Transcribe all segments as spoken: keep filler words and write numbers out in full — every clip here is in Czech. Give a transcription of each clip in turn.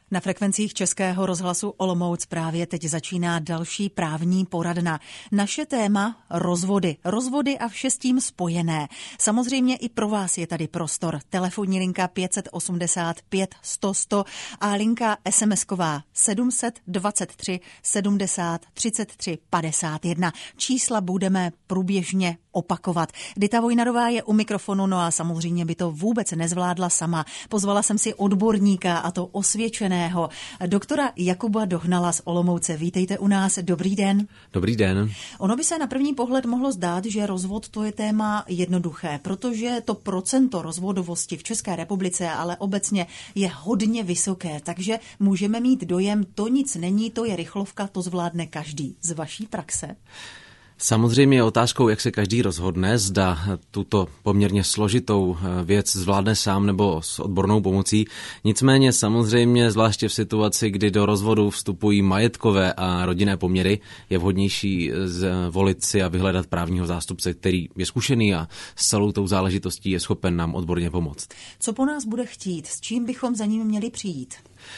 Na frekvencích Českého rozhlasu Olomouc právě teď začíná další právní poradna. Naše téma rozvody. Rozvody a vše s tím spojené. Samozřejmě i pro vás je tady prostor. Telefonní linka pět osmdesát pět sto sto a linka SMSková sedm set dvacet tři sedmdesát třicet tři padesát jedna. Čísla budeme průběžně opakovat. Dita Vojnarová je u mikrofonu, no a samozřejmě by to vůbec nezvládla sama. Pozvala jsem si odborníka, a to osvědčeného, doktora Jakuba Dohnala z Olomouce. Vítejte u nás, dobrý den. Dobrý den. Ono by se na první pohled mohlo zdát, že rozvod to je téma jednoduché, protože to procento rozvodovosti v České republice, ale obecně je hodně vysoké, takže můžeme mít dojem, to nic není, to je rychlovka, to zvládne každý. Z vaší praxe? Samozřejmě je otázkou, jak se každý rozhodne, zda tuto poměrně složitou věc zvládne sám nebo s odbornou pomocí. Nicméně samozřejmě, zvláště v situaci, kdy do rozvodu vstupují majetkové a rodinné poměry, je vhodnější zvolit si a vyhledat právního zástupce, který je zkušený a s celou tou záležitostí je schopen nám odborně pomoct. Co po nás bude chtít? S čím bychom za ním měli přijít?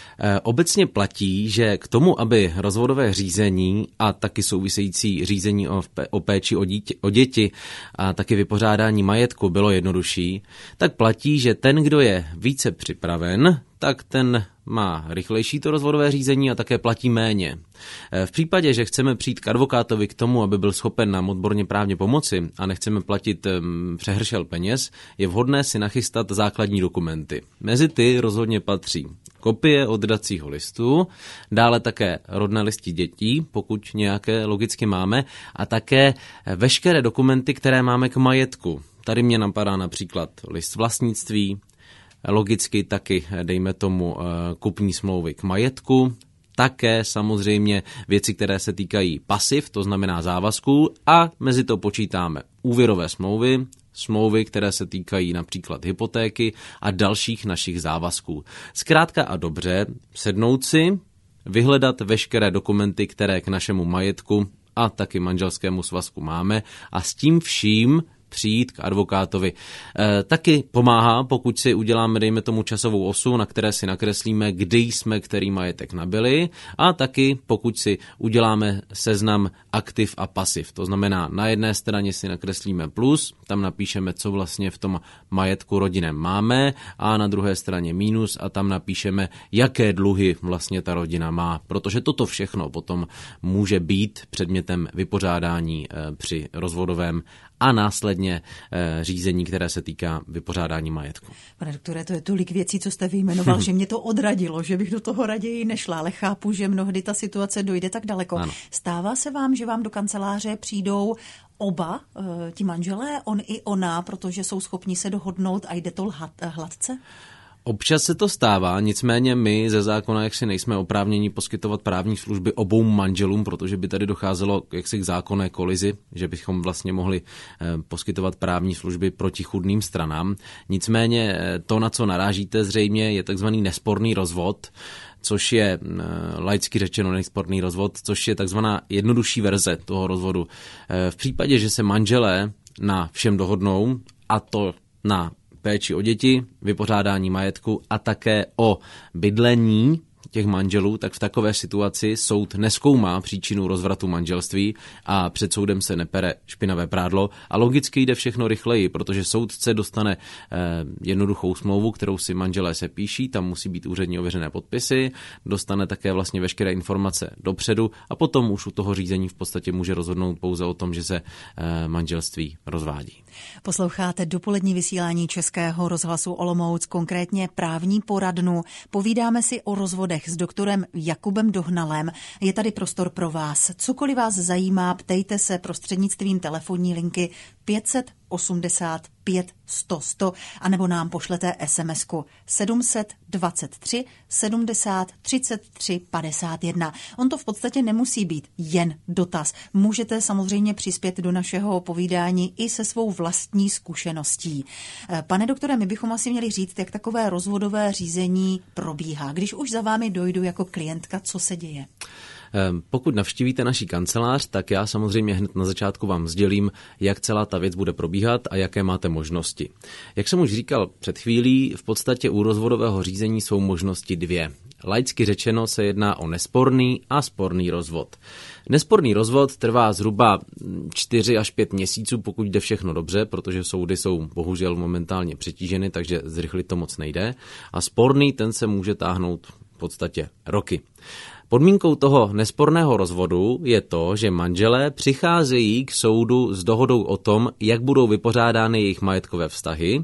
Obecně platí, že k tomu, aby rozvodové řízení a taky související řízení o, o péči o, dítě, o děti a taky vypořádání majetku bylo jednodušší, tak platí, že ten, kdo je více připraven, tak ten má rychlejší to rozvodové řízení a také platí méně. V případě, že chceme přijít k advokátovi k tomu, aby byl schopen nám odborně právně pomoci a nechceme platit přehršel peněz, je vhodné si nachystat základní dokumenty. Mezi ty rozhodně patří kopie oddacího listu, dále také rodné listy dětí, pokud nějaké logicky máme, a také veškeré dokumenty, které máme k majetku. Tady mě napadá například list vlastnictví, logicky taky, dejme tomu, kupní smlouvy k majetku, také samozřejmě věci, které se týkají pasiv, to znamená závazků, a mezi to počítáme úvěrové smlouvy, smlouvy, které se týkají například hypotéky a dalších našich závazků. Zkrátka a dobře, sednout si, vyhledat veškeré dokumenty, které k našemu majetku a taky manželskému svazku máme, a s tím vším přijít k advokátovi. E, taky pomáhá, pokud si uděláme, dejme tomu, časovou osu, na které si nakreslíme, kdy jsme který majetek nabili, a taky pokud si uděláme seznam aktiv a pasiv. To znamená, na jedné straně si nakreslíme plus, tam napíšeme, co vlastně v tom majetku rodinném máme, a na druhé straně mínus, a tam napíšeme, jaké dluhy vlastně ta rodina má. Protože toto všechno potom může být předmětem vypořádání e, při rozvodovém a následně e, řízení, které se týká vypořádání majetku. Pane doktore, to je tolik věcí, co jste vyjmenoval, že mě to odradilo, že bych do toho raději nešla, ale chápu, že mnohdy ta situace dojde tak daleko. Ano. Stává se vám, že vám do kanceláře přijdou oba e, ti manželé, on i ona, protože jsou schopni se dohodnout a jde to lhat, hladce? Občas se to stává, nicméně my ze zákona jaksi nejsme oprávněni poskytovat právní služby obou manželům, protože by tady docházelo jaksi k zákonné kolizi, že bychom vlastně mohli poskytovat právní služby protichůdným stranám. Nicméně to, na co narážíte zřejmě, je takzvaný nesporný rozvod, což je laicky řečeno nesporný rozvod, což je takzvaná jednodušší verze toho rozvodu. V případě, že se manželé na všem dohodnou, a to na péči o děti, vypořádání majetku a také o bydlení těch manželů, tak v takové situaci soud nezkoumá příčinu rozvratu manželství a před soudem se nepere špinavé prádlo a logicky jde všechno rychleji, protože soudce dostane eh, jednoduchou smlouvu, kterou si manželé sepíší, tam musí být úředně ověřené podpisy, dostane také vlastně veškeré informace dopředu a potom už u toho řízení v podstatě může rozhodnout pouze o tom, že se eh, manželství rozvádí. Posloucháte dopolední vysílání Českého rozhlasu Olomouc, konkrétně právní poradnu. Povídáme si o rozvodech s doktorem Jakubem Dohnalem. Je tady prostor pro vás. Cokoliv vás zajímá, ptejte se prostřednictvím telefonní linky pět osmdesát pět sto sto anebo nám pošlete SMSku sedm set dvacet tři sedmdesát třicet tři padesát jedna. On to v podstatě nemusí být jen dotaz. Můžete samozřejmě přispět do našeho povídání i se svou vlastní zkušeností. Pane doktore, my bychom asi měli říct, jak takové rozvodové řízení probíhá. Když už za vámi dojdu jako klientka, co se děje? Pokud navštívíte naší kancelář, tak já samozřejmě hned na začátku vám sdělím, jak celá ta věc bude probíhat a jaké máte možnosti. Jak jsem už říkal před chvílí, v podstatě u rozvodového řízení jsou možnosti dvě. Laicky řečeno se jedná o nesporný a sporný rozvod. Nesporný rozvod trvá zhruba čtyři až pět měsíců, pokud jde všechno dobře, protože soudy jsou bohužel momentálně přetíženy, takže zrychlit to moc nejde. A sporný, ten se může táhnout v podstatě roky. Podmínkou toho nesporného rozvodu je to, že manželé přicházejí k soudu s dohodou o tom, jak budou vypořádány jejich majetkové vztahy.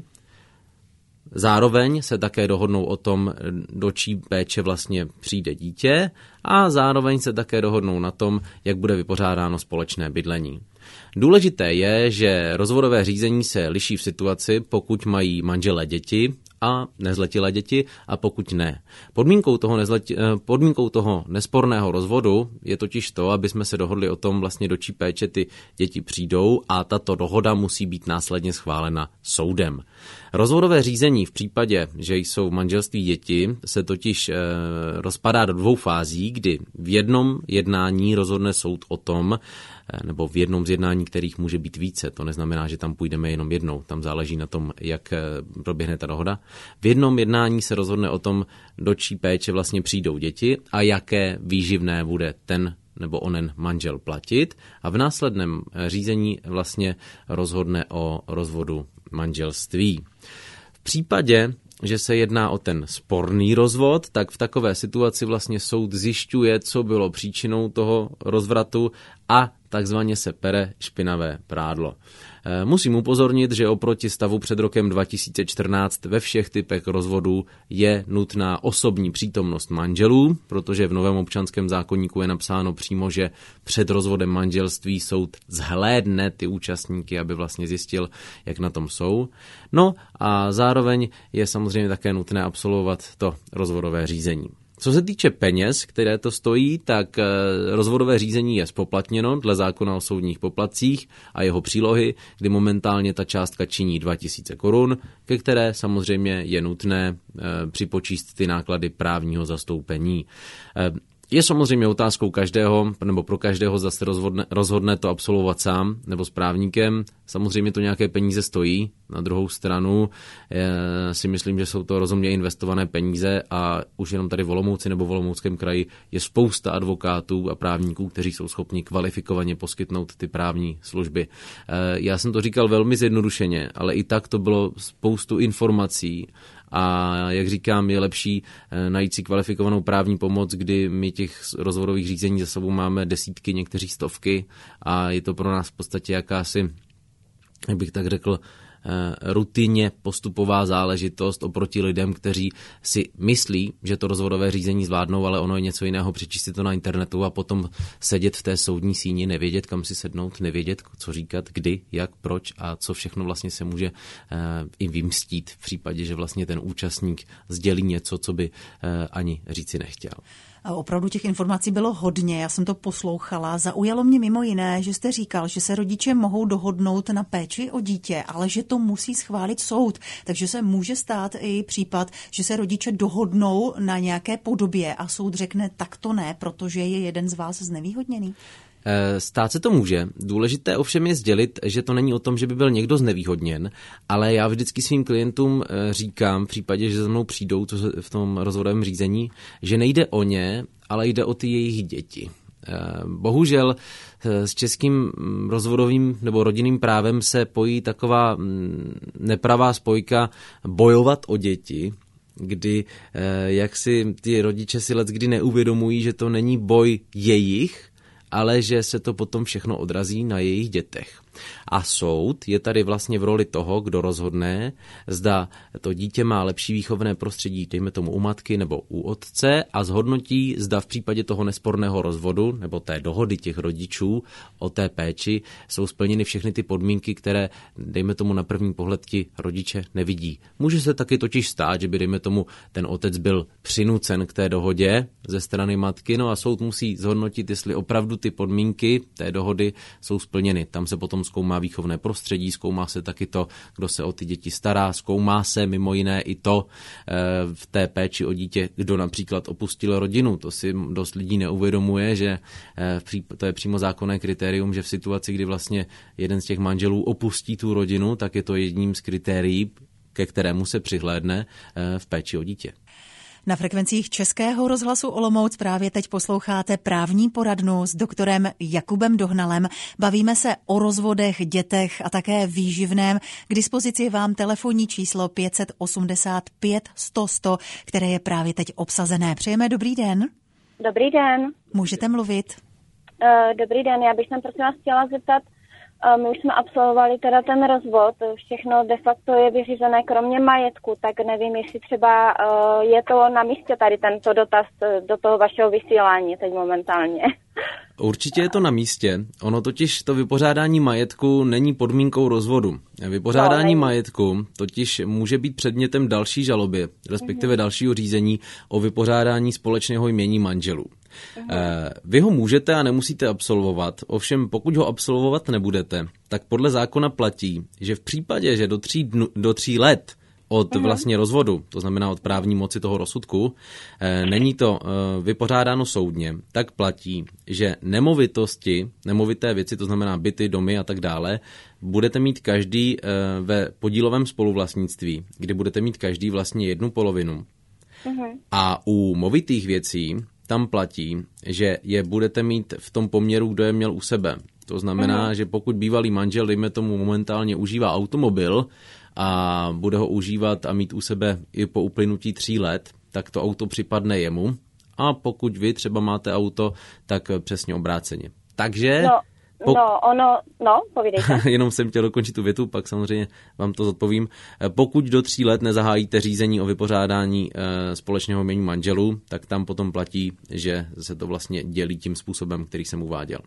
Zároveň se také dohodnou o tom, do čí péče vlastně přijde dítě a zároveň se také dohodnou na tom, jak bude vypořádáno společné bydlení. Důležité je, že rozvodové řízení se liší v situaci, pokud mají manželé děti a nezletilé děti a pokud ne. Podmínkou toho, nezleti, podmínkou toho nesporného rozvodu je totiž to, aby jsme se dohodli o tom, vlastně do čí péče ty děti přijdou a tato dohoda musí být následně schválena soudem. Rozvodové řízení v případě, že jsou v manželství děti, se totiž e, rozpadá do dvou fází, kdy v jednom jednání rozhodne soud o tom, nebo v jednom z jednání, kterých může být více. To neznamená, že tam půjdeme jenom jednou. Tam záleží na tom, jak proběhne ta dohoda. V jednom jednání se rozhodne o tom, do čí péče vlastně přijdou děti a jaké výživné bude ten nebo onen manžel platit. A v následném řízení vlastně rozhodne o rozvodu manželství. V případě, že se jedná o ten sporný rozvod, tak v takové situaci vlastně soud zjišťuje, co bylo příčinou toho rozvratu a takzvaně se pere špinavé prádlo. Musím upozornit, že oproti stavu před rokem dva tisíce čtrnáct ve všech typech rozvodů je nutná osobní přítomnost manželů, protože v novém občanském zákoníku je napsáno přímo, že před rozvodem manželství soud zhlédne ty účastníky, aby vlastně zjistil, jak na tom jsou. No a zároveň je samozřejmě také nutné absolvovat to rozvodové řízení. Co se týče peněz, které to stojí, tak rozvodové řízení je zpoplatněno dle zákona o soudních poplatcích a jeho přílohy, kdy momentálně ta částka činí dva tisíce korun, ke které samozřejmě je nutné připočíst ty náklady právního zastoupení. Je samozřejmě otázkou každého, nebo pro každého, zda se rozhodne, rozhodne to absolvovat sám nebo s právníkem. Samozřejmě to nějaké peníze stojí. Na druhou stranu si myslím, že jsou to rozumně investované peníze a už jenom tady v Olomouci nebo v Olomouckém kraji je spousta advokátů a právníků, kteří jsou schopni kvalifikovaně poskytnout ty právní služby. Já jsem to říkal velmi zjednodušeně, ale i tak to bylo spoustu informací. A jak říkám, je lepší najít si kvalifikovanou právní pomoc, kdy my těch rozvodových řízení za sebou máme desítky, někteří stovky a je to pro nás v podstatě jakási, jak bych tak řekl, rutině postupová záležitost oproti lidem, kteří si myslí, že to rozvodové řízení zvládnou, ale ono je něco jiného, přečíst si to na internetu a potom sedět v té soudní síni, nevědět, kam si sednout, nevědět, co říkat, kdy, jak, proč a co všechno vlastně se může uh, i vymstít v případě, že vlastně ten účastník sdělí něco, co by uh, ani říci nechtěl. A opravdu těch informací bylo hodně, já jsem to poslouchala. Zaujalo mě mimo jiné, že jste říkal, že se rodiče mohou dohodnout na péči o dítě, ale že to musí schválit soud. Takže se může stát i případ, že se rodiče dohodnou na nějaké podobě a soud řekne tak to ne, protože je jeden z vás znevýhodněný. Stát se to může. Důležité ovšem je sdělit, že to není o tom, že by byl někdo znevýhodněn, ale já vždycky svým klientům říkám, v případě, že za mnou přijdou v tom rozvodovém řízení, že nejde o ně, ale jde o ty jejich děti. Bohužel s českým rozvodovým nebo rodinným právem se pojí taková nepravá spojka bojovat o děti, kdy jak si ty rodiče si leckdy neuvědomují, že to není boj jejich, ale že se to potom všechno odrazí na jejich dětech. A soud je tady vlastně v roli toho, kdo rozhodne, zda to dítě má lepší výchovné prostředí, dejme tomu u matky nebo u otce, a zhodnotí, zda v případě toho nesporného rozvodu nebo té dohody těch rodičů o té péči jsou splněny všechny ty podmínky, které, dejme tomu, na první pohled ti rodiče nevidí. Může se taky totiž stát, že by, dejme tomu, ten otec byl přinucen k té dohodě ze strany matky, no a soud musí zhodnotit, jestli opravdu ty podmínky té dohody jsou splněny. Tam se potom zkoumá výchovné prostředí, zkoumá se taky to, kdo se o ty děti stará, zkoumá se mimo jiné i to v té péči o dítě, kdo například opustil rodinu. To si dost lidí neuvědomuje, že to je přímo zákonné kritérium, že v situaci, kdy vlastně jeden z těch manželů opustí tu rodinu, tak je to jedním z kritérií, ke kterému se přihlédne v péči o dítě. Na frekvencích Českého rozhlasu Olomouc právě teď posloucháte právní poradnu s doktorem Jakubem Dohnalem. Bavíme se o rozvodech, dětech a také výživném. K dispozici vám telefonní číslo pět osmdesát pět sto sto, které je právě teď obsazené. Přejeme dobrý den. Dobrý den. Můžete mluvit. Dobrý den, já bych se prosím vás chtěla zeptat, my už jsme absolvovali teda ten rozvod, všechno de facto je vyřízené kromě majetku, tak nevím, jestli třeba je to na místě tady tento dotaz do toho vašeho vysílání teď momentálně. Určitě je to na místě. Ono totiž to vypořádání majetku není podmínkou rozvodu. Vypořádání no, majetku totiž může být předmětem další žaloby, respektive mm-hmm. dalšího řízení o vypořádání společného jmění manželů. Mm-hmm. Vy ho můžete a nemusíte absolvovat, ovšem pokud ho absolvovat nebudete, tak podle zákona platí, že v případě, že do tří, dnu, do tří let od vlastně rozvodu, to znamená od právní moci toho rozsudku, e, není to e, vypořádáno soudně, tak platí, že nemovitosti, nemovité věci, to znamená byty, domy a tak dále, budete mít každý e, ve podílovém spoluvlastnictví, kdy budete mít každý vlastně jednu polovinu. Uh-huh. A u movitých věcí tam platí, že je budete mít v tom poměru, kdo je měl u sebe. To znamená, uh-huh. že pokud bývalý manžel, dejme tomu, momentálně užívá automobil, a bude ho užívat a mít u sebe i po uplynutí tří let, tak to auto připadne jemu. A pokud vy třeba máte auto, tak přesně obráceně. Takže... No, pok... no ono, no, povídejte. Jenom jsem chtěl dokončit tu větu, pak samozřejmě vám to zodpovím. Pokud do tří let nezahájíte řízení o vypořádání e, společného jmění manželů, tak tam potom platí, že se to vlastně dělí tím způsobem, který jsem uváděl.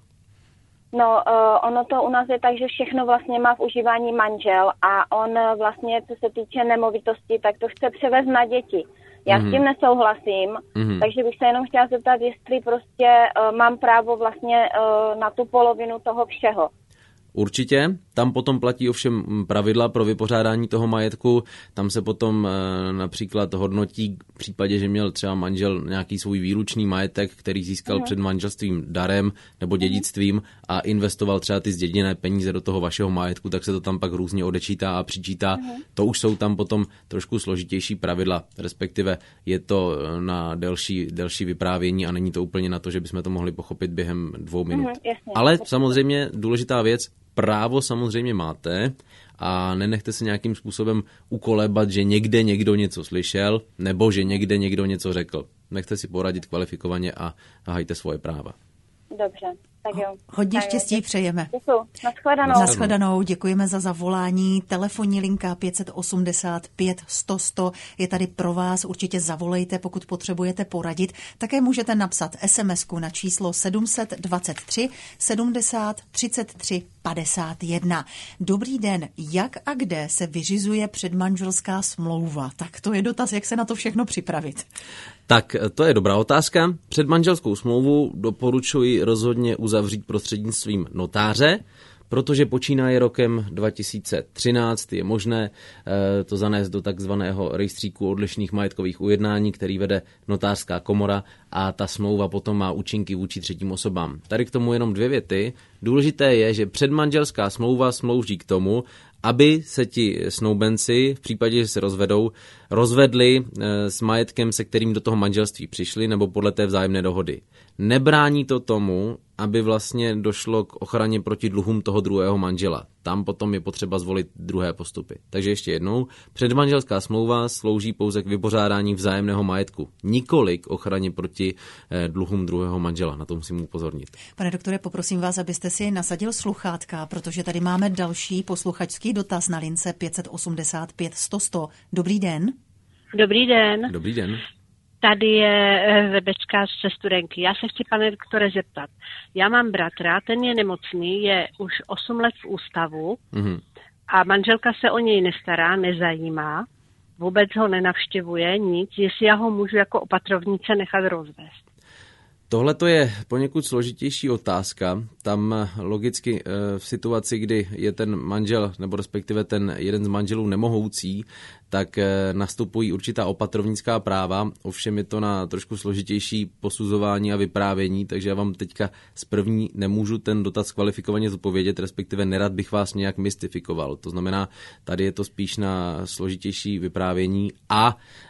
No, uh, ono to u nás je tak, že všechno vlastně má v užívání manžel a on vlastně, co se týče nemovitosti, tak to chce převést na děti. Já mm-hmm. s tím nesouhlasím, mm-hmm. takže bych se jenom chtěla zeptat, jestli prostě uh, mám právo vlastně uh, na tu polovinu toho všeho. Určitě, tam potom platí ovšem pravidla pro vypořádání toho majetku, tam se potom e, například hodnotí v případě, že měl třeba manžel nějaký svůj výlučný majetek, který získal uh-huh. před manželstvím darem nebo dědictvím a investoval třeba ty zděděné peníze do toho vašeho majetku, tak se to tam pak různě odečítá a přičítá. Uh-huh. To už jsou tam potom trošku složitější pravidla, respektive je to na delší, delší vyprávění a není to úplně na to, že bychom to mohli pochopit během dvou minut. Uh-huh, jasně, Ale samozřejmě důležitá věc, právo samozřejmě máte a nenechte se nějakým způsobem ukolébat, že někde někdo něco slyšel nebo že někde někdo něco řekl. Nechte si poradit kvalifikovaně a hajte svoje práva. Dobře, tak jo. Hodně štěstí přejeme. Děkuji. Nashledanou. Nashledanou, děkujeme za zavolání. Telefonní linka pět osmdesát pět sto sto je tady pro vás. Určitě zavolejte, pokud potřebujete poradit. Také můžete napsat es em esku na číslo sedm set dvacet tři sedmdesát třicet tři padesát jedna. Dobrý den, jak a kde se vyřizuje předmanželská smlouva? Tak to je dotaz, jak se na to všechno připravit. Tak to je dobrá otázka. Předmanželskou smlouvu doporučuji rozhodně uzavřít prostřednictvím notáře, protože počínaje rokem dva tisíce třináct je možné e, to zanést do takzvaného rejstříku odlišných majetkových ujednání, který vede notářská komora a ta smlouva potom má účinky vůči třetím osobám. Tady k tomu jenom dvě věty. Důležité je, že předmanželská smlouva slouží k tomu, aby se ti snoubenci, v případě, že se rozvedou, rozvedli e, s majetkem, se kterým do toho manželství přišli, nebo podle té vzájemné dohody. Nebrání to tomu, aby vlastně došlo k ochraně proti dluhům toho druhého manžela. Tam potom je potřeba zvolit druhé postupy. Takže ještě jednou, předmanželská smlouva slouží pouze k vypořádání vzájemného majetku, nikoli k ochraně proti eh, dluhům druhého manžela. Na to musím upozornit. Pane doktore, poprosím vás, abyste si nasadil sluchátka, protože tady máme další posluchačský dotaz na lince pět osmdesát pět sto sto. Dobrý den. Dobrý den. Dobrý den. Tady je Rebečka ze Studenky. Já se chci, pane doktore, zeptat. Já mám bratra, ten je nemocný, je už osm let v ústavu mm-hmm. a manželka se o něj nestará, nezajímá, vůbec ho nenavštěvuje, nic, jestli já ho můžu jako opatrovnice nechat rozvést. Tohle to je poněkud složitější otázka. Tam logicky v situaci, kdy je ten manžel, nebo respektive ten jeden z manželů nemohoucí, tak nastupují určitá opatrovnická práva, ovšem je to na trošku složitější posuzování a vyprávění, takže já vám teďka z první nemůžu ten dotaz kvalifikovaně zodpovědět, respektive nerad bych vás nějak mystifikoval. To znamená, tady je to spíš na složitější vyprávění a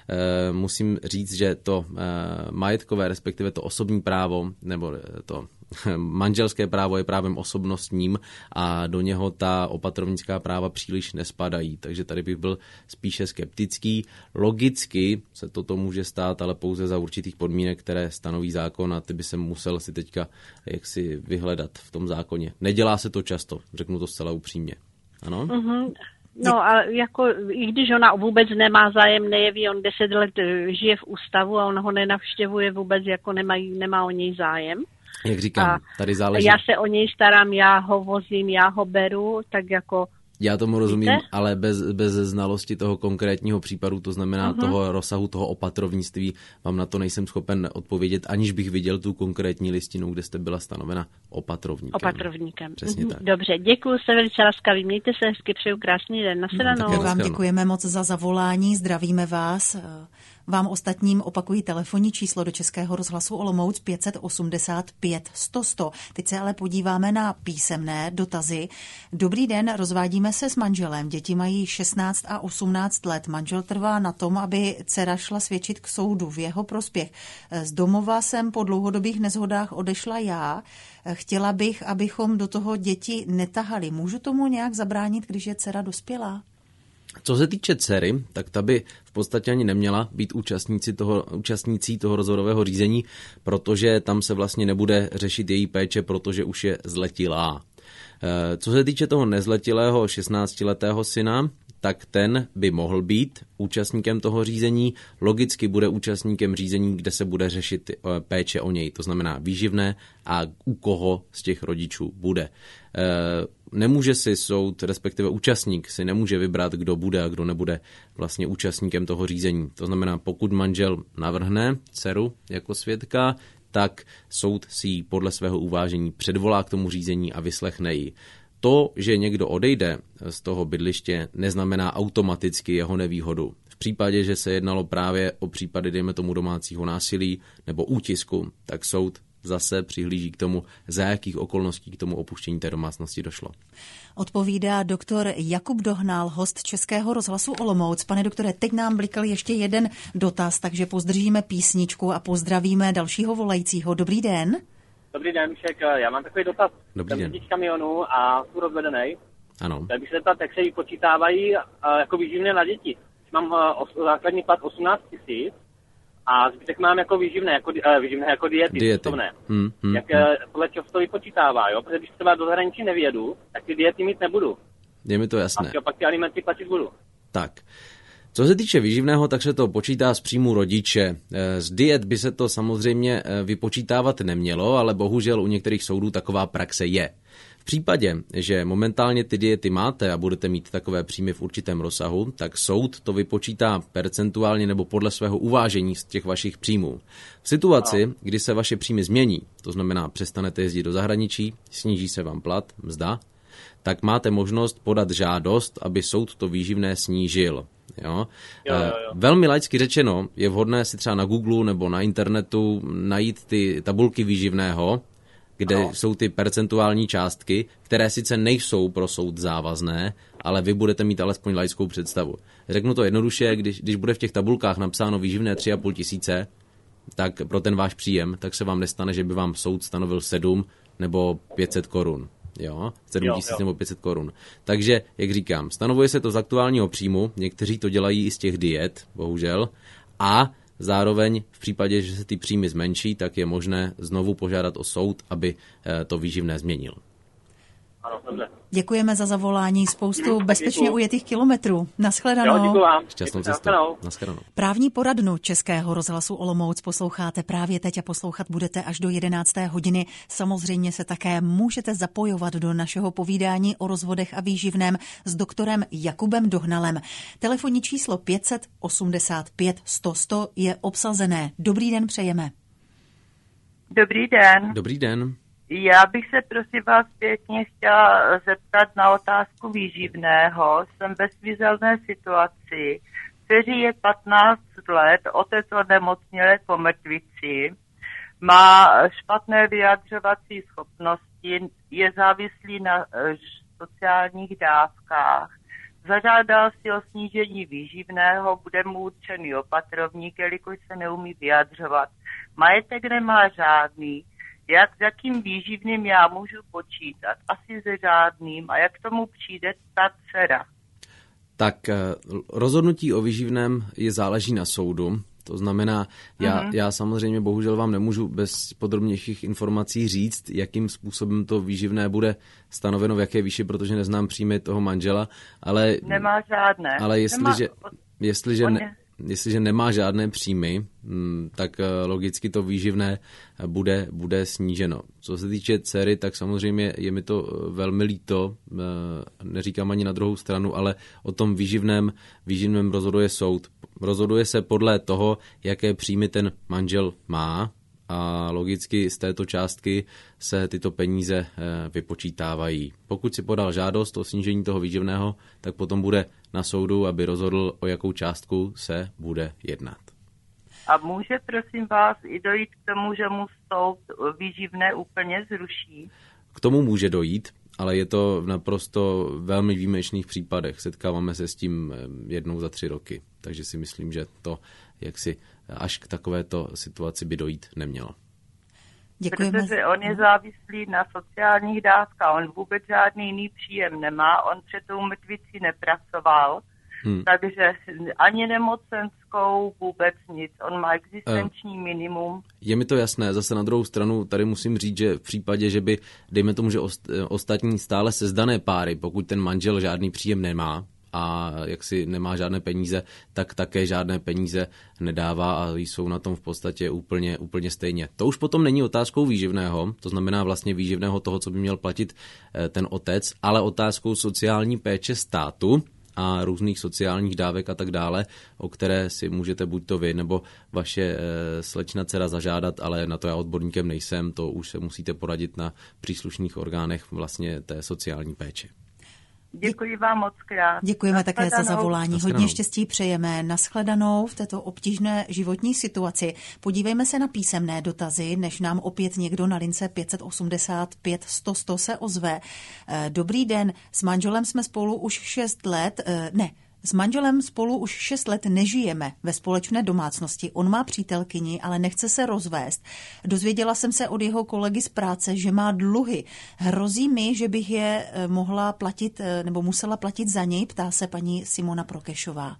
e, musím říct, že to e, majetkové, respektive to osobní právo, nebo to manželské právo je právem osobnostním a do něho ta opatrovnická práva příliš nespadají, takže tady bych byl spíše skeptický. Logicky se toto může stát, ale pouze za určitých podmínek, které stanoví zákon a ty by se musel si teďka jaksi vyhledat v tom zákoně. Nedělá se to často, řeknu to zcela upřímně. Ano? Mm-hmm. No a jako, i když ona vůbec nemá zájem, nejeví, on deset let žije v ústavu a on ho nenavštěvuje vůbec, jako nemají, nemá o něj zájem. Jak říkám, tady záleží. Já se o něj starám, já ho vozím, já ho beru, tak jako... Já tomu rozumím, víte? Ale bez, bez znalosti toho konkrétního případu, to znamená uh-huh. toho rozsahu toho opatrovnictví, vám na to nejsem schopen odpovědět, aniž bych viděl tu konkrétní listinu, kde jste byla stanovena opatrovníkem. Opatrovníkem. Přesně uh-huh. tak. Dobře, děkuji, jste velice laskaví, mějte se hezky, přeju krásný den, nashledanou. No, vám děkujeme moc za zavolání, zdravíme vás. Vám ostatním opakují telefonní číslo do Českého rozhlasu Olomouc pět set osmdesát pět sto sto. Teď se ale podíváme na písemné dotazy. Dobrý den, rozvádíme se s manželem. Děti mají šestnáct a osmnáct let. Manžel trvá na tom, aby dcera šla svědčit k soudu v jeho prospěch. Z domova jsem po dlouhodobých nezhodách odešla já. Chtěla bych, abychom do toho děti netahali. Můžu tomu nějak zabránit, když je dcera dospělá? Co se týče dcery, tak ta by v podstatě ani neměla být účastníci toho, účastnící toho rozhodového řízení, protože tam se vlastně nebude řešit její péče, protože už je zletilá. Co se týče toho nezletilého šestnáctiletého syna, tak ten by mohl být účastníkem toho řízení, logicky bude účastníkem řízení, kde se bude řešit péče o něj, to znamená výživné a u koho z těch rodičů bude. Nemůže si soud, respektive účastník si nemůže vybrat, kdo bude a kdo nebude vlastně účastníkem toho řízení. To znamená, pokud manžel navrhne dceru jako svědka, tak soud si ji podle svého uvážení předvolá k tomu řízení a vyslechne ji. To, že někdo odejde z toho bydliště, neznamená automaticky jeho nevýhodu. V případě, že se jednalo právě o případy, dejme tomu, domácího násilí nebo útisku, tak soud zase přihlíží k tomu, za jakých okolností k tomu opuštění té domácnosti došlo. Odpovídá doktor Jakub Dohnal, host Českého rozhlasu Olomouc. Pane doktore, teď nám blikal ještě jeden dotaz, takže pozdržíme písničku a pozdravíme dalšího volajícího. Dobrý den. Dobrý den, Všek. Já mám takový dotaz. Dobrý Jsem řidič kamionu a jsem rozvedený. Ano. Tak bych se zeptat, jak se jí počítávají jako výživné na děti. Mám základní plat osmnáct tisíc a zbytek mám jako výživné, jako, výživné, jako diety. diety. Hmm, hmm, jak hmm. podle čeho to vypočítává, jo? Protože když třeba do zahraničí nevědu, tak ty diety mít nebudu. Je mi to jasné. A pak ty alimenty platit budu. Tak. Co se týče výživného, tak se to počítá z příjmu rodiče. Z diet by se to samozřejmě vypočítávat nemělo, ale bohužel u některých soudů taková praxe je. V případě, že momentálně ty diety máte a budete mít takové příjmy v určitém rozsahu, tak soud to vypočítá percentuálně nebo podle svého uvážení z těch vašich příjmů. V situaci, no. kdy se vaše příjmy změní, to znamená přestanete jezdit do zahraničí, sníží se vám plat, mzda, tak máte možnost podat žádost, aby soud to výživné snížil. Jo? Jo, jo, jo. Velmi laicky řečeno, je vhodné si třeba na Google nebo na internetu najít ty tabulky výživného, kde no. jsou ty percentuální částky, které sice nejsou pro soud závazné, ale vy budete mít alespoň laickou představu. Řeknu to jednoduše, když, když bude v těch tabulkách napsáno výživné tři a půl tisíce, tak pro ten váš příjem, tak se vám nestane, že by vám soud stanovil sedm nebo pět set korun. Jo, sedm tisíc nebo pět set korun. Takže, jak říkám, stanovuje se to z aktuálního příjmu, někteří to dělají i z těch diet, bohužel, a zároveň v případě, že se ty příjmy zmenší, tak je možné znovu požádat o soud, aby to výživné změnil. Ano, dobře. Děkujeme za zavolání, spoustu bezpečně Děkuju. ujetých kilometrů. Naschledanou. Jo, děkuju vám. Šťastnou cestu. Naschledanou. Právní poradnu Českého rozhlasu Olomouc posloucháte právě teď a poslouchat budete až do jedenácté hodiny. Samozřejmě se také můžete zapojovat do našeho povídání o rozvodech a výživném s doktorem Jakubem Dohnalem. Telefonní číslo pět set osmdesát pět sto sto je obsazené. Dobrý den přejeme. Dobrý den. Dobrý den. Já bych se prosím vás pěkně chtěla zeptat na otázku výživného. Jsem ve svízelné situaci. Dceři je patnáct let, otec onemocněl po mrtvici, má špatné vyjadřovací schopnosti, je závislý na sociálních dávkách. Zažádal si o snížení výživného, bude mu určený opatrovník, jelikož se neumí vyjadřovat. Majetek nemá žádný. Jak, s jakým výživným já můžu počítat? Asi se žádným. A jak k tomu přijde ta dcera? Tak rozhodnutí o výživném je záleží na soudu. To znamená, já, uh-huh. já samozřejmě bohužel vám nemůžu bez podrobnějších informací říct, jakým způsobem to výživné bude stanoveno, v jaké výši, protože neznám příjmy toho manžela, ale... Nemá žádné. Ale jestliže, Nemá... jestliže, ne, jestliže nemá žádné příjmy, tak logicky to výživné bude, bude sníženo. Co se týče dcery, tak samozřejmě je mi to velmi líto, neříkám ani na druhou stranu, ale o tom výživném, výživném rozhoduje soud. Rozhoduje se podle toho, jaké příjmy ten manžel má a logicky z této částky se tyto peníze vypočítávají. Pokud si podal žádost o snížení toho výživného, tak potom bude na soudu, aby rozhodl, o jakou částku se bude jednat. A může, prosím vás, i dojít k tomu, že mu soud výživné úplně zruší? K tomu může dojít, ale je to v naprosto velmi výjimečných případech. Setkáváme se s tím jednou za tři roky, takže si myslím, že to jaksi až k takovéto situaci by dojít nemělo. Děkujeme. Protože on je závislý na sociálních dávkách, on vůbec žádný jiný příjem nemá, on před tou mrtvicí nepracoval, hmm. takže ani nemocenskou vůbec nic, on má existenční uh, minimum. Je mi to jasné, zase na druhou stranu tady musím říct, že v případě, že by, dejme tomu, že ostatní stále sezdané páry, pokud ten manžel žádný příjem nemá, a jak si nemá žádné peníze, tak také žádné peníze nedává a jsou na tom v podstatě úplně, úplně stejně. To už potom není otázkou výživného, to znamená vlastně výživného toho, co by měl platit ten otec, ale otázkou sociální péče státu a různých sociálních dávek a tak dále, o které si můžete buď to vy nebo vaše slečna dcera zažádat, ale na to já odborníkem nejsem, to už se musíte poradit na příslušných orgánech vlastně té sociální péče. Děkuji vám moc krát. Děkujeme také za zavolání. Hodně štěstí přejeme. Nashledanou v této obtížné životní situaci. Podívejme se na písemné dotazy, než nám opět někdo na lince pět osmdesát pět sto sto se ozve. Dobrý den, s manželem jsme spolu už šest let, ne, S manželem spolu už šest let nežijeme ve společné domácnosti. On má přítelkyni, ale nechce se rozvést. Dozvěděla jsem se od jeho kolegy z práce, že má dluhy. Hrozí mi, že bych je mohla platit nebo musela platit za něj, ptá se paní Simona Prokešová.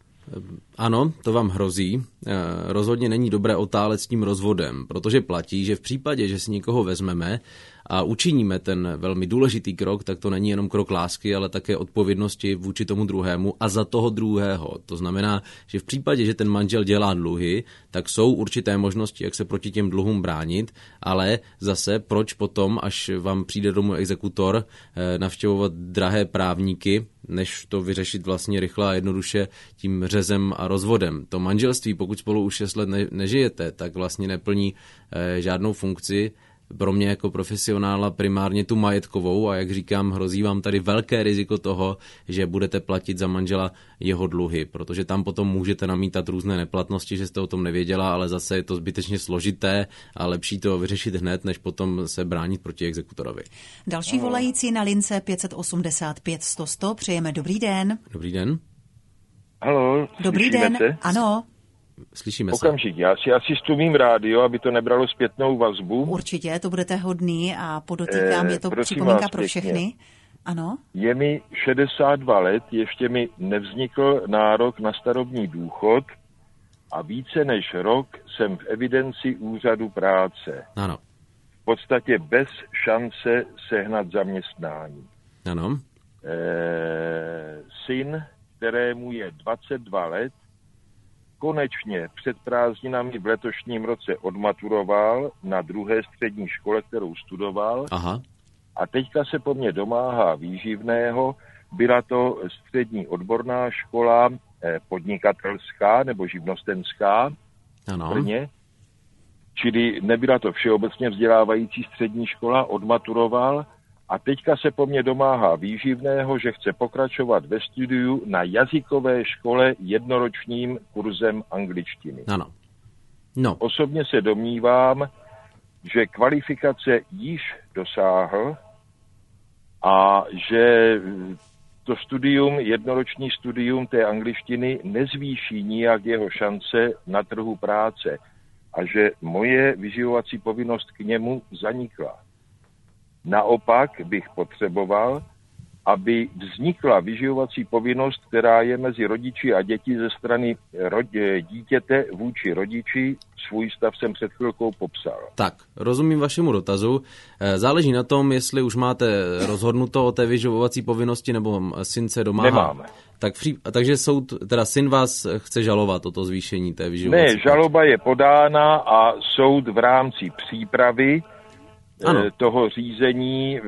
Ano, to vám hrozí. Rozhodně není dobré otálet s tím rozvodem, protože platí, že v případě, že si někoho vezmeme a učiníme ten velmi důležitý krok, tak to není jenom krok lásky, ale také odpovědnosti vůči tomu druhému a za toho druhého. To znamená, že v případě, že ten manžel dělá dluhy, tak jsou určité možnosti, jak se proti těm dluhům bránit, ale zase proč potom, až vám přijde domů exekutor, navštěvovat drahé právníky, než to vyřešit vlastně rychle a jednoduše tím řezem a rozvodem. To manželství, pokud spolu už šest let ne- nežijete, tak vlastně neplní e, žádnou funkci. Pro mě jako profesionála primárně tu majetkovou a jak říkám, hrozí vám tady velké riziko toho, že budete platit za manžela jeho dluhy, protože tam potom můžete namítat různé neplatnosti, že jste o tom nevěděla, ale zase je to zbytečně složité a lepší to vyřešit hned, než potom se bránit proti exekutorovi. Další volající na lince pět osmdesát pět sto sto, přejeme dobrý den. Dobrý den. Haló, dobrý den, se? Ano. Slyšíme se. Okamžik, já si asi stlumím rádio, aby to nebralo zpětnou vazbu. Určitě, to budete hodný a podotýkám, je to připomínka pro všechny. Ano. Je mi šedesát dva let, ještě mi nevznikl nárok na starobní důchod a více než rok jsem v evidenci úřadu práce. Ano. V podstatě bez šance sehnat zaměstnání. Ano. E, syn, kterému je dvacet dva let, konečně před prázdninami v letošním roce odmaturoval na druhé střední škole, kterou studoval. Aha. A teďka se po mně domáhá výživného. Byla to střední odborná škola eh, podnikatelská nebo živnostenská ano. v Brně. Čili nebyla to všeobecně vzdělávající střední škola, odmaturoval. A teďka se po mně domáhá výživného, že chce pokračovat ve studiu na jazykové škole jednoročním kurzem angličtiny. Ano. No. Osobně se domnívám, že kvalifikace již dosáhl a že to studium, jednoroční studium té angličtiny nezvýší nijak jeho šance na trhu práce a že moje vyživovací povinnost k němu zanikla. Naopak bych potřeboval, aby vznikla vyživovací povinnost, která je mezi rodiči a děti ze strany rodi, dítěte vůči rodiči. Svůj stav jsem před chvilkou popsal. Tak, rozumím vašemu dotazu. Záleží na tom, jestli už máte rozhodnuto o té vyživovací povinnosti, nebo syn se domáhá. Nemáme. Tak v, takže soud, teda syn vás chce žalovat o to zvýšení té vyživovací Ne, žaloba je podána a soud v rámci přípravy ano. toho řízení,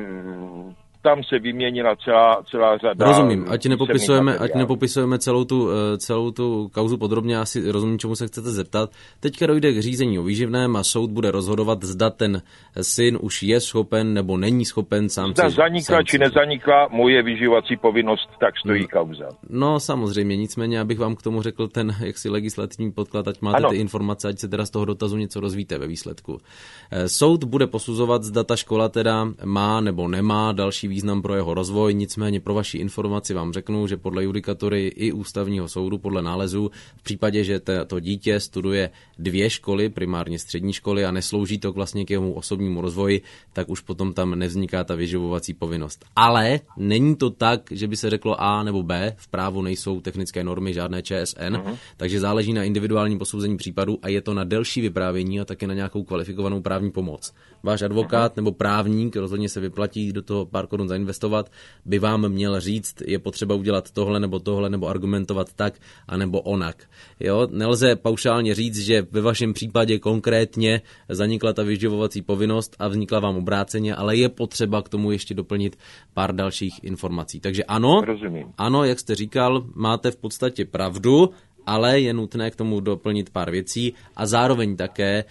tam se vyměnila celá, celá řada... Rozumím, ať nepopisujeme, ať nepopisujeme celou tu, celou tu kauzu podrobně, asi rozumím, čemu se chcete zeptat. Teďka dojde k řízení o výživném a soud bude rozhodovat, zda ten syn už je schopen nebo není schopen sám zda si... zanikla sám či nezanikla moje vyživovací povinnost, tak stojí kauza. No samozřejmě, nicméně, abych vám k tomu řekl ten jaksi legislativní podklad, ať máte ano. ty informace, ať se teda z toho dotazu něco rozvíte ve výsledku. Soud bude posuzovat, zda ta škola teda má nebo nemá další význam pro jeho rozvoj, nicméně pro vaši informaci vám řeknu, že podle judikatury i ústavního soudu, podle nálezu, v případě, že to dítě studuje dvě školy, primárně střední školy a neslouží to vlastně k jeho osobnímu rozvoji, tak už potom tam nevzniká ta vyživovací povinnost. Ale není to tak, že by se řeklo A nebo B, v právu nejsou technické normy, žádné Č S N, uh-huh. takže záleží na individuálním posouzení případu a je to na delší vyprávění a také na nějakou kvalifikovanou právní pomoc. Váš advokát uh-huh. nebo právník, rozhodně se vyplatí do toho pár korun zainvestovat, by vám měl říct, je potřeba udělat tohle nebo tohle, nebo argumentovat tak, anebo onak. Jo? Nelze paušálně říct, že ve vašem případě konkrétně zanikla ta vyživovací povinnost a vznikla vám obráceně, ale je potřeba k tomu ještě doplnit pár dalších informací. Takže ano, Rozumím. ano, jak jste říkal, máte v podstatě pravdu, ale je nutné k tomu doplnit pár věcí a zároveň také,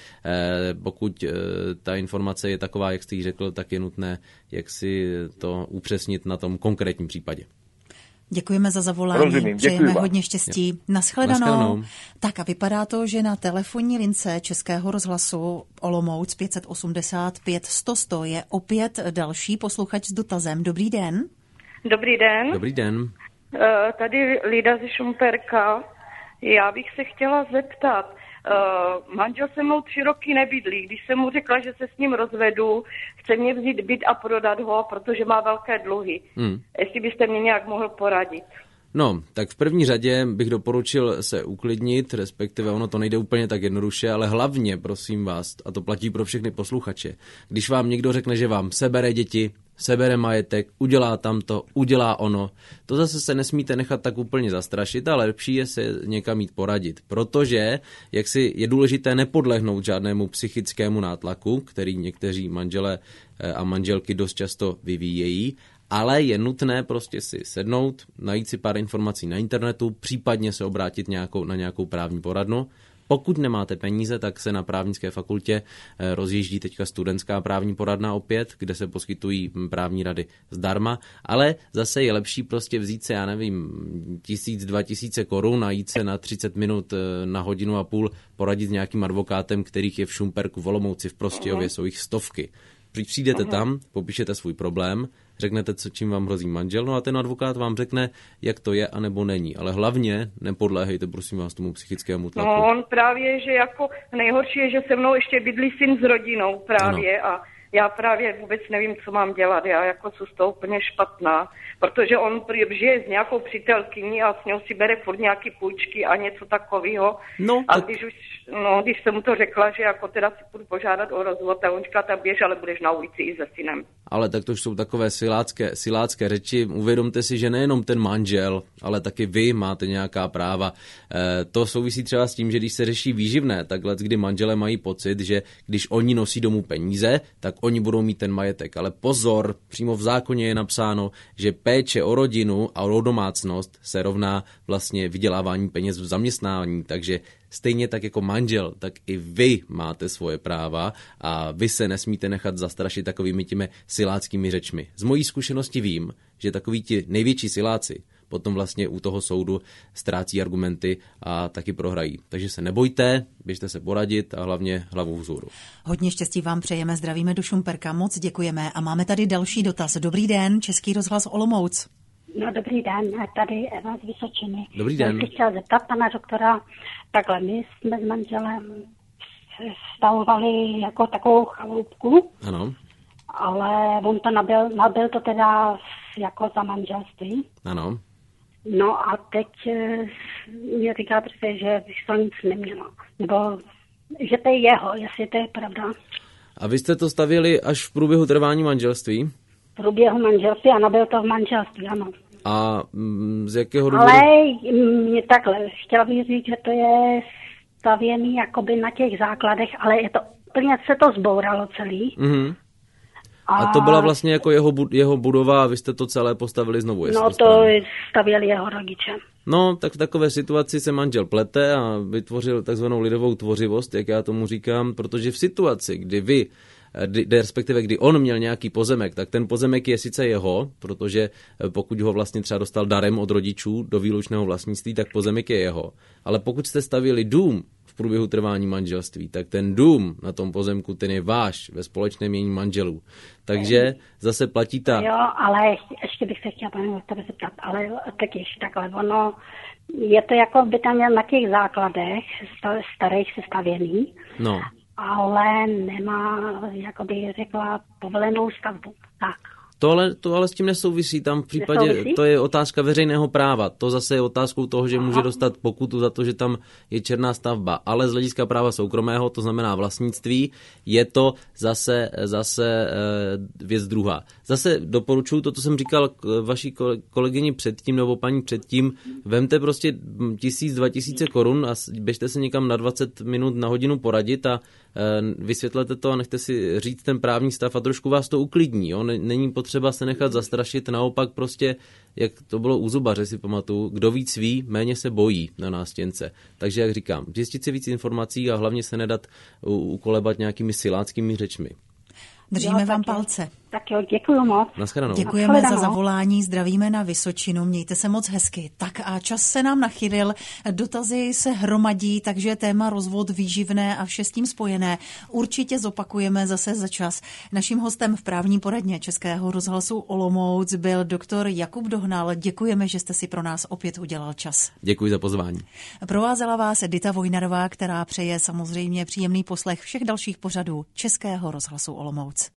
pokud ta informace je taková, jak jste ji řekl, tak je nutné jak si to upřesnit na tom konkrétním případě. Děkujeme za zavolání, Rozumím, přejeme hodně štěstí. Naschledanou. Naschledanou. Tak a vypadá to, že na telefonní lince Českého rozhlasu Olomouc pět set osmdesát pět sto sto je opět další posluchač s dotazem. Dobrý den. Dobrý den. Dobrý den. Tady Lída ze Šumperka. Já bych se chtěla zeptat, uh, manžel se mnou tři roky nebydlí, když jsem mu řekla, že se s ním rozvedu, chce mě vzít byt a prodat ho, protože má velké dluhy. Hmm. Jestli byste mě nějak mohl poradit. No, tak v první řadě bych doporučil se uklidnit, respektive ono to nejde úplně tak jednoduše, ale hlavně, prosím vás, a to platí pro všechny posluchače, když vám někdo řekne, že vám sebere děti, sebere majetek, udělá tamto, udělá ono, to zase se nesmíte nechat tak úplně zastrašit, ale lepší je se někam jít poradit, protože jak si je důležité nepodlehnout žádnému psychickému nátlaku, který někteří manželé a manželky dost často vyvíjejí, ale je nutné prostě si sednout, najít si pár informací na internetu, případně se obrátit nějakou, na nějakou právní poradnu. Pokud nemáte peníze, tak se na právnické fakultě rozjíždí teďka studentská právní poradna opět, kde se poskytují právní rady zdarma, ale zase je lepší prostě vzít se, já nevím, tisíc, dva tisíce korun, najít se na třicet minut, na hodinu a půl, poradit s nějakým advokátem, kterých je v Šumperku, v Olomouci, v Prostějově, jsou jich stovky. Přijdete tam, popíšete svůj problém, řeknete, co čím vám hrozí manžel, no a ten advokát vám řekne, jak to je a nebo není. Ale hlavně nepodléhejte, prosím vás, tomu psychickému tlaku. No, on právě, že jako nejhorší je, že se mnou ještě bydlí syn s rodinou právě ano. A já právě vůbec nevím, co mám dělat. Já jako jsem z toho úplně špatná, protože on žije s nějakou přítelkyní a s ním si bere furt nějaký půjčky a něco takového. No, a tak... když už, no, když jsem mu to řekla, že jako teda si budu požádat o rozvod, a on říká, tam běž, ale budeš na ulici i se synem. Ale tak to už jsou takové silácké, silácké řeči. Uvědomte si, že nejenom ten manžel, ale taky vy máte nějaká práva. E, to souvisí třeba s tím, že když se řeší výživné, takhle, kdy manželé mají pocit, že když oni nosí domů peníze, tak oni budou mít ten majetek. Ale pozor, přímo v zákoně je napsáno, že péče o rodinu a o domácnost se rovná vlastně vydělávání peněz v zaměstnání, takže stejně tak jako manžel, tak i vy máte svoje práva a vy se nesmíte nechat zastrašit takovými těmi siláckými řečmi. Z mojí zkušenosti vím, že takoví ti největší siláci potom vlastně u toho soudu ztrácí argumenty a taky prohrají. Takže se nebojte, běžte se poradit a hlavně hlavou vzhůru. Hodně štěstí vám přejeme, zdravíme do Šumperka, moc děkujeme a máme tady další dotaz. Dobrý den, Český rozhlas Olomouc. No dobrý den, tady Eva z Vysočiny. Dobrý den. Já bych chtěla zeptat pana doktora, takhle my jsme s manželem stavovali jako takovou chaloupku. Ano. Ale on to nabil, nabil to teda jako za manželství. Ano. No a teď mě říká prostě, že bych to nic nemělo. Nebo že to je jeho, jestli to je pravda. A vy jste to stavěli až v průběhu trvání manželství? V průběhu manželství a nabil to v manželství, ano. A mm, z jakého důvodu? Ale mě takhle, chtěla bych říct, že to je stavěný jakoby na těch základech, ale je to, úplně se to zbouralo celý. Mhm. A to byla vlastně jako jeho, jeho budova a vy jste to celé postavili znovu, jestli No to to stavěli jeho rodiče. No, tak v takové situaci se manžel plete a vytvořil takzvanou lidovou tvořivost, jak já tomu říkám, protože v situaci, kdy vy, kdy, respektive kdy on měl nějaký pozemek, tak ten pozemek je sice jeho, protože pokud ho vlastně třeba dostal darem od rodičů do výlučného vlastnictví, tak pozemek je jeho. Ale pokud jste stavěli dům v průběhu trvání manželství, tak ten dům na tom pozemku, ten je váš ve společném jmění manželů. Takže zase platí ta... Jo, ale ještě bych se chtěla pane doktore zeptat, ale tak ještě takhle, ono, je to jako by tam měl na těch základech starých sestavěný, no. ale nemá, jako bych řekla, povolenou stavbu. Tak. To ale, to ale s tím nesouvisí, tam v případě, nesouvisí? To je otázka veřejného práva, to zase je otázkou toho, že může dostat pokutu za to, že tam je černá stavba, ale z hlediska práva soukromého, to znamená vlastnictví, je to zase, zase věc druhá. Zase doporučuji to, co jsem říkal vaší kolegyni předtím, nebo paní předtím, vemte prostě tisíc, dva tisíce korun a běžte se někam na dvacet minut na hodinu poradit a vysvětlete to a nechte si říct ten právní stav a trošku vás to uklidní. Jo? Není potřeba se nechat zastrašit, naopak prostě, jak to bylo u zubaře, si pamatuju, kdo víc ví, méně se bojí na nástěnce. Takže jak říkám, zjistit si víc informací a hlavně se nedat ukolebat nějakými siláckými řečmi. Držíme jo, vám tak palce. Jo. Tak jo, děkuju moc. Naschledanou. Děkujeme Naschledanou. za zavolání, zdravíme na Vysočinu, mějte se moc hezky. Tak a čas se nám nachylil, dotazy se hromadí, takže téma rozvod, výživné a vše s tím spojené určitě zopakujeme zase za čas. Naším hostem v právní poradně Českého rozhlasu Olomouc byl doktor Jakub Dohnal. Děkujeme, že jste si pro nás opět udělal čas. Děkuji za pozvání. Provázela vás Dita Vojnarová, která přeje samozřejmě příjemný poslech všech dalších pořadů Českého rozhlasu Olomouc.